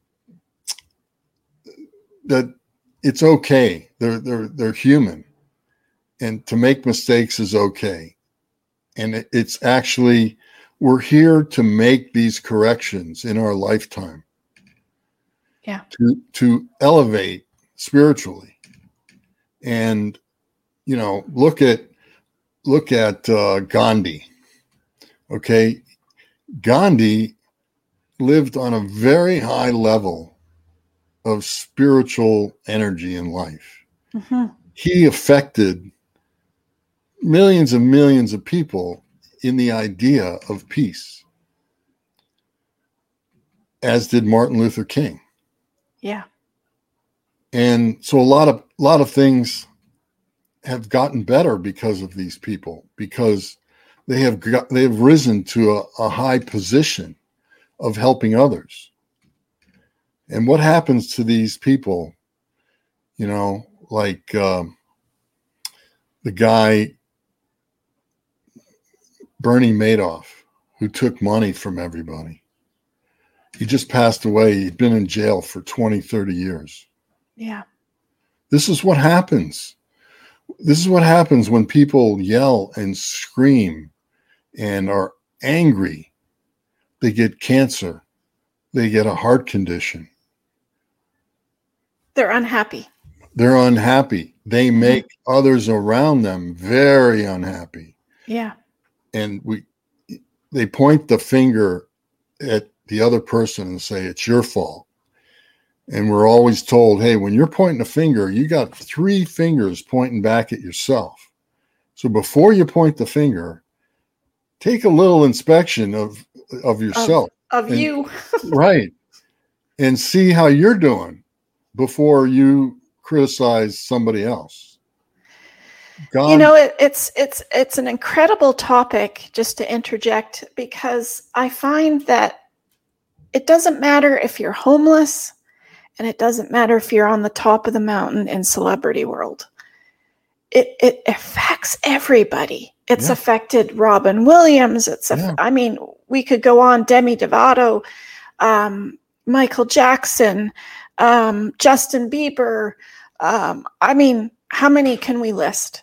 that it's okay. They're they're they're human, and to make mistakes is okay. And it, it's actually, we're here to make these corrections in our lifetime. Yeah. To to elevate spiritually, and you know, look at look at uh, Gandhi. Okay, Gandhi lived on a very high level of spiritual energy in life. Mm-hmm. He affected millions and millions of people in the idea of peace, as did Martin Luther King. Yeah. And so a lot of a lot of things have gotten better because of these people, because they have got, they have risen to a, a high position of helping others. And what happens to these people, you know, like um, the guy Bernie Madoff, who took money from everybody. He just passed away. He'd been in jail for twenty, thirty years. Yeah. This is what happens. This is what happens when people yell and scream and are angry. They get cancer. They get a heart condition. They're unhappy. They're unhappy. They make others around them very unhappy. Yeah. And we, they point the finger at the other person and say, it's your fault. And we're always told, hey, when you're pointing a finger, you got three fingers pointing back at yourself. So before you point the finger, take a little inspection of, of yourself. Of, of and, you. Right. And see how you're doing before you criticize somebody else. God, you know, it, it's it's it's an incredible topic, just to interject, because I find that it doesn't matter if you're homeless, and it doesn't matter if you're on the top of the mountain in celebrity world. It it affects everybody. It's Yeah. affected Robin Williams. It's a, Yeah. I mean, we could go on. Demi Lovato, um, Michael Jackson, um, Justin Bieber. Um, I mean, how many can we list?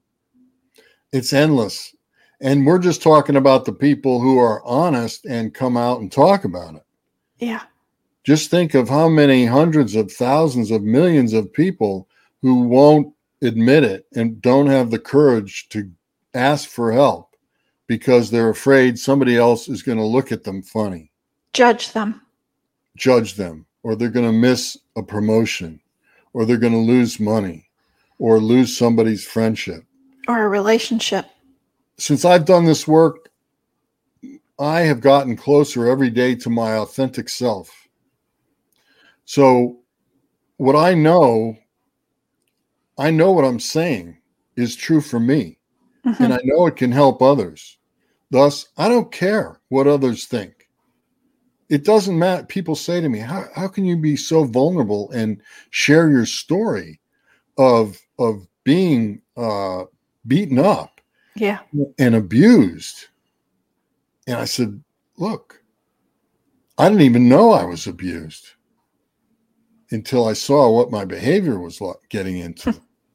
it's endless. And we're just talking about the people who are honest and come out and talk about it. Yeah. Just think of how many hundreds of thousands of millions of people who won't admit it and don't have the courage to ask for help because they're afraid somebody else is going to look at them funny, Judge them. judge them, or they're going to miss a promotion, or they're going to lose money, or lose somebody's friendship. Or a relationship. Since I've done this work, I have gotten closer every day to my authentic self. So what I know, I know what I'm saying is true for me. Mm-hmm. And I know it can help others. Thus, I don't care what others think. It doesn't matter. People say to me, how, how can you be so vulnerable and share your story of, of being uh, beaten up Yeah. and abused. And I said, look, I didn't even know I was abused until I saw what my behavior was like getting into.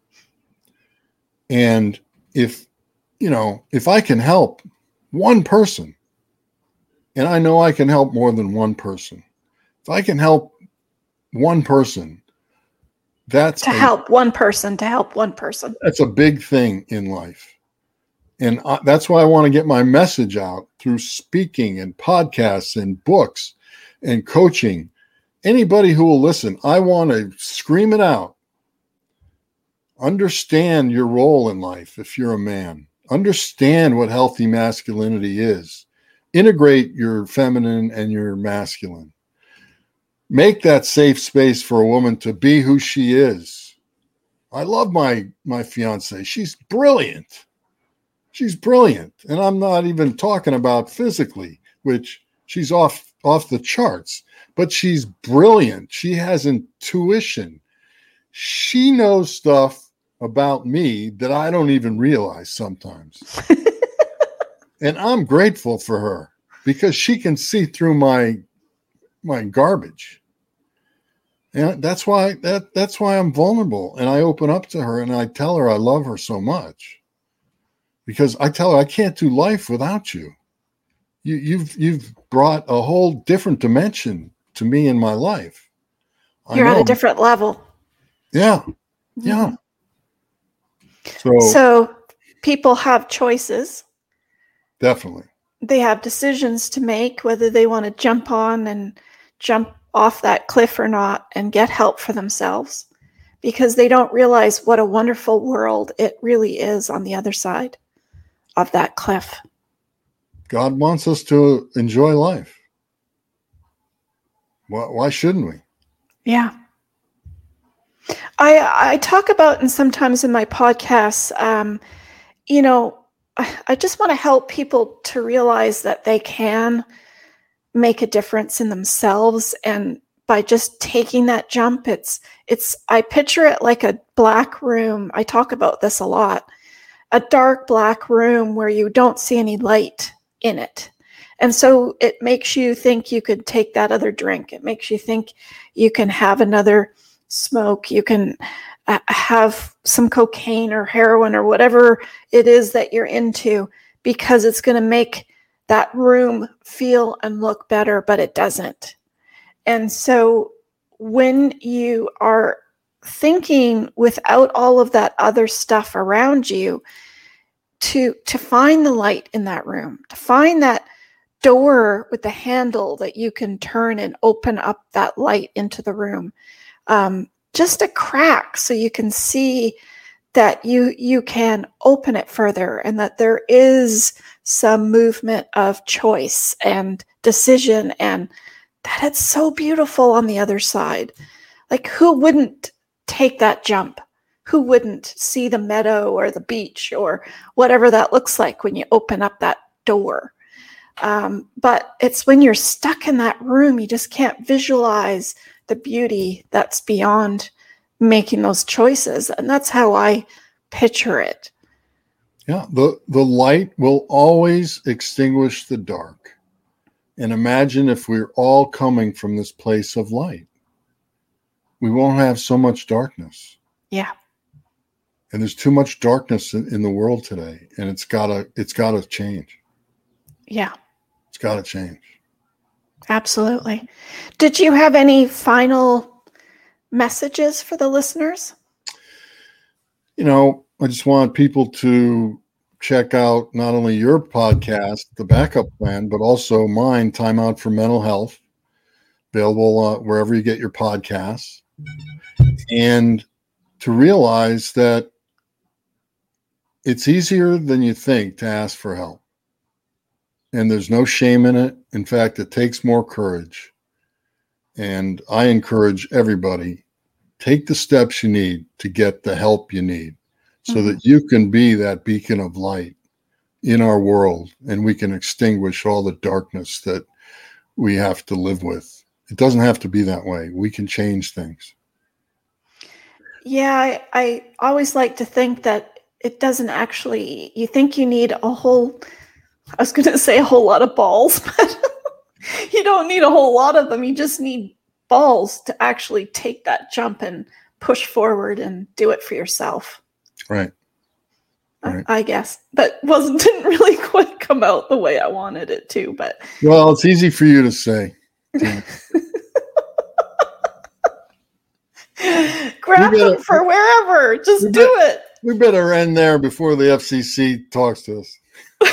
And if, you know, if I can help one person, and I know I can help more than one person, if I can help one person, that's To a, help one person, to help one person. that's a big thing in life. And I, that's why I want to get my message out through speaking and podcasts and books and coaching. Anybody who will listen, I want to scream it out. Understand your role in life if you're a man. Understand what healthy masculinity is. Integrate your feminine and your masculine. Make that safe space for a woman to be who she is. I love my, my fiance. She's brilliant. She's brilliant. And I'm not even talking about physically, which she's off, off the charts, but she's brilliant. She has intuition. She knows stuff about me that I don't even realize sometimes. And I'm grateful for her because she can see through my, my garbage. And that's why that that's why I'm vulnerable. And I open up to her and I tell her I love her so much. Because I tell her I can't do life without you. You you've you've brought a whole different dimension to me in my life. I You're know. at a different level. Yeah. Yeah. So, So people have choices. Definitely. They have decisions to make, whether they want to jump on and jump off that cliff or not and get help for themselves, because they don't realize what a wonderful world it really is on the other side of that cliff. God wants us to enjoy life. Why, why shouldn't we? Yeah. I I talk about, and sometimes in my podcasts, um, you know, I, I just want to help people to realize that they can make a difference in themselves, and by just taking that jump, it's it's I picture it like a black room. I talk about this a lot. A dark black room where you don't see any light in it. And so it makes you think you could take that other drink. It makes you think you can have another smoke. You can uh, have some cocaine or heroin or whatever it is that you're into, because it's going to make that room feel and look better, but it doesn't. And so when you are thinking without all of that other stuff around you, to to find the light in that room, to find that door with the handle that you can turn and open up that light into the room, um, just a crack so you can see that you you can open it further, and that there is some movement of choice and decision, and that it's so beautiful on the other side. Like, who wouldn't take that jump? Who wouldn't see the meadow or the beach or whatever that looks like when you open up that door? Um, but it's when you're stuck in that room, you just can't visualize the beauty that's beyond making those choices. And that's how I picture it. Yeah, the, the light will always extinguish the dark. And imagine if we're all coming from this place of light. We won't have so much darkness. Yeah. And there's too much darkness in, in the world today. And it's gotta it's gotta change. Yeah. It's gotta change. Absolutely. Did you have any final messages for the listeners? You know, I just want people to check out not only your podcast, The Backup Plan, but also mine, Time Out for Mental Health, available uh, wherever you get your podcasts. And to realize that it's easier than you think to ask for help. And there's no shame in it. In fact, it takes more courage. And I encourage everybody, take the steps you need to get the help you need, so mm-hmm. that you can be that beacon of light in our world, and we can extinguish all the darkness that we have to live with. It doesn't have to be that way. We can change things. Yeah, I, I always like to think that it doesn't actually, you think you need a whole, I was going to say a whole lot of balls, but you don't need a whole lot of them. You just need balls to actually take that jump and push forward and do it for yourself. Right. Right. I guess, but wasn't didn't really quite come out the way I wanted it to. But well, it's easy for you to say. Grab better, them for wherever. Just do better, it. We better end there before the F C C talks to us.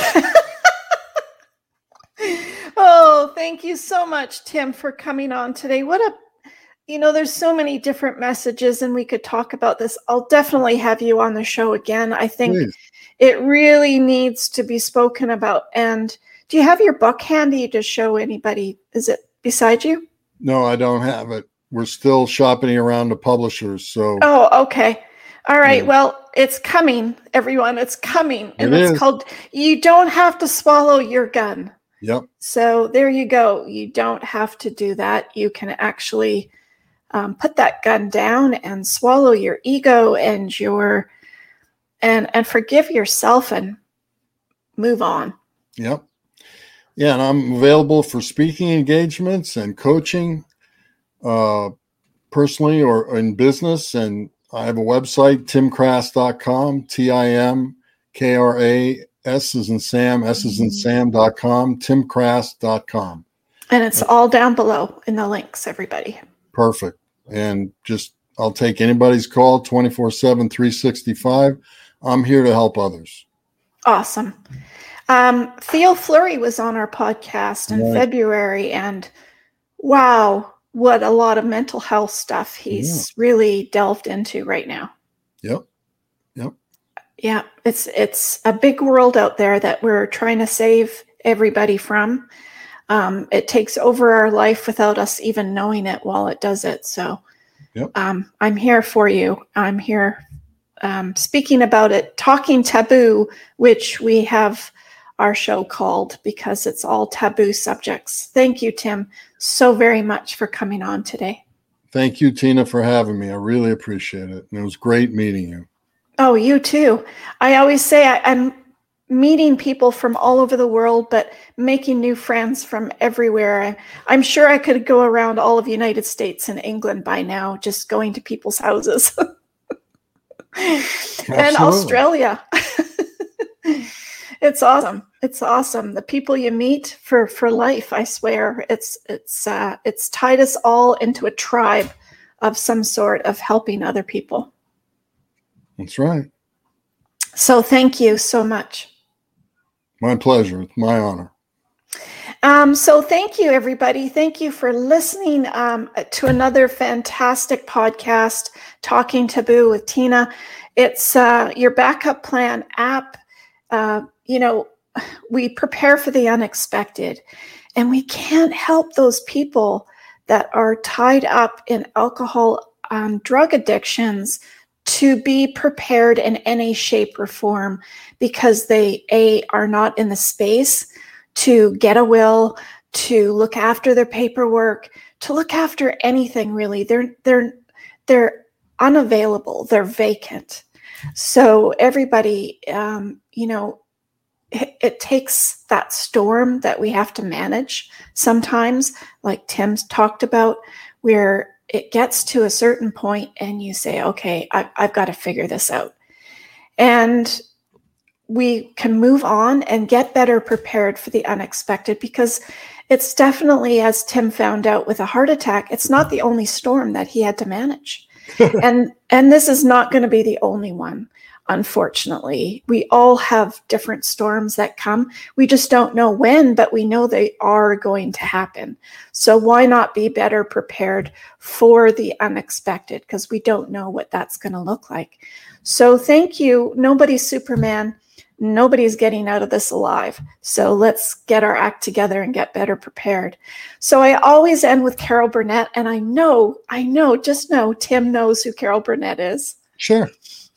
Oh, thank you so much, Tim, for coming on today. What a You know, there's so many different messages, and we could talk about this. I'll definitely have you on the show again. I think Please. It really needs to be spoken about. And do you have your book handy to show anybody? Is it beside you? No, I don't have it. We're still shopping around the publishers. So. Oh, okay. All right. Yeah. Well, it's coming, everyone. It's coming. And it it's is. called You Don't Have to Swallow Your Gun. Yep. So there you go. You don't have to do that. You can actually Um, put that gun down and swallow your ego and your and and forgive yourself and move on. Yep. Yeah, and I'm available for speaking engagements and coaching, uh, personally or in business. And I have a website, tim kras dot com, T I M K R A S as in Sam, S as in Sam dot com, tim kras dot com. And it's all down below in the links, everybody. Perfect. And just, I'll take anybody's call twenty-four seven, three sixty-five. I'm here to help others. Awesome. Um, Theo Fleury was on our podcast in right. February, and wow, what a lot of mental health stuff he's yeah. really delved into right now. Yep. Yep. Yeah. It's, it's a big world out there that we're trying to save everybody from. Um, it takes over our life without us even knowing it while it does it. So yep. um, I'm here for you. I'm here um, speaking about it, Talking Taboo, which we have our show called because it's all taboo subjects. Thank you, Tim, so very much for coming on today. Thank you, Tina, for having me. I really appreciate it. And it was great meeting you. Oh, you too. I always say I, I'm meeting people from all over the world, but making new friends from everywhere. I, I'm sure I could go around all of the United States and England by now, just going to people's houses. And Australia. It's awesome. It's awesome. The people you meet for, for life, I swear. It's it's uh, it's tied us all into a tribe of some sort of helping other people. That's right. So thank you so much. My pleasure. It's my honor. Um, so thank you, everybody. Thank you for listening um, to another fantastic podcast, Talking Taboo with Tina. It's uh, your backup plan app. Uh, you know, we prepare for the unexpected, and we can't help those people that are tied up in alcohol, um, drug addictions to be prepared in any shape or form because they, A, are not in the space to get a will, to look after their paperwork, to look after anything really. They're they're they're unavailable. They're vacant. So everybody, um, you know, it, it takes that storm that we have to manage sometimes, like Tim's talked about, where it gets to a certain point and you say, okay, I, I've got to figure this out. And we can move on and get better prepared for the unexpected, because it's definitely, as Tim found out with a heart attack, it's not the only storm that he had to manage. and and this is not going to be the only one, unfortunately. We all have different storms that come. We just don't know when, but we know they are going to happen. So why not be better prepared for the unexpected? Because we don't know what that's going to look like. So thank you. Nobody's Superman. Nobody's getting out of this alive. So let's get our act together and get better prepared. So I always end with Carol Burnett. And I know, I know, just know Tim knows who Carol Burnett is. Sure.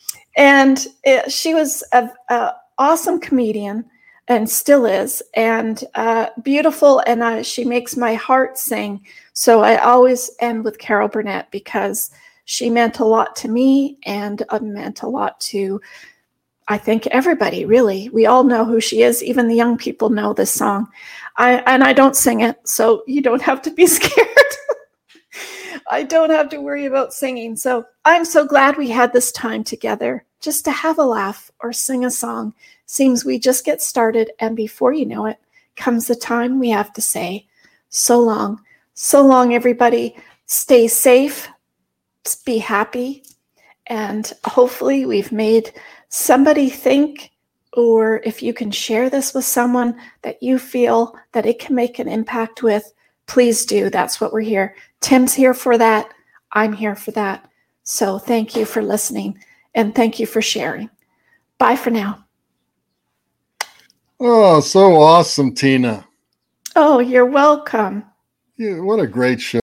And it, she was an awesome comedian and still is, and uh, beautiful. And uh, she makes my heart sing. So I always end with Carol Burnett because She meant a lot to me and uh, meant a lot to, I think, everybody, really. We all know who she is. Even the young people know this song. I, and I don't sing it, so you don't have to be scared. I don't have to worry about singing. So I'm so glad we had this time together just to have a laugh or sing a song. Seems we just get started, and before you know it, comes the time we have to say, so long. So long, everybody. Stay safe, be happy, and hopefully we've made somebody think, or if you can share this with someone that you feel that it can make an impact with, please do. That's what we're here. Tim's here for that. I'm here for that. So thank you for listening, and thank you for sharing. Bye for now. Oh, so awesome, Tina. Oh, you're welcome. Yeah, what a great show.